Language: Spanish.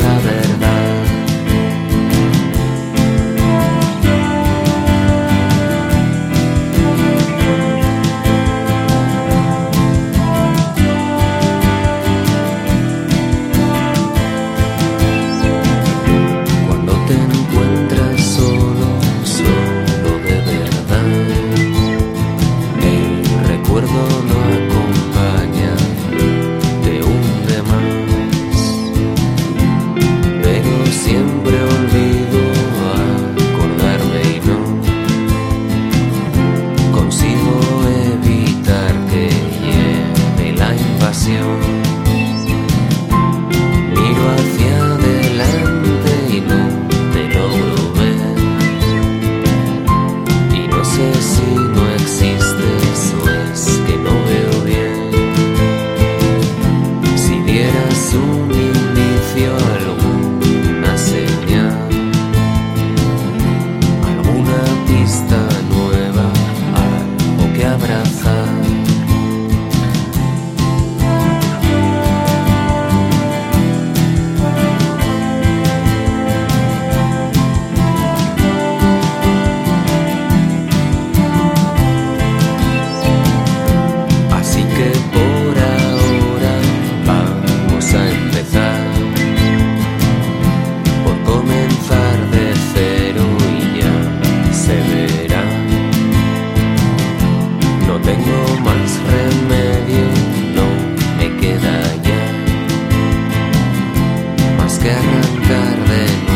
la verdad. Cuando te encuentras solo, solo de verdad, el recuerdo no acompaña, te hunde más, pero siempre olvido acordarme y no consigo evitar que lleve la invasión. Miro hacia adelante y no te logro ver, y no sé si no existes o es que no veo bien. Si dieras un indicio, alguna señal, alguna pista nueva, algo que abrazar. Así que por ahora vamos a empezar por comenzar de cero y ya se verá. No tengo más remedio, no me queda ya más que arrancar de nuevo.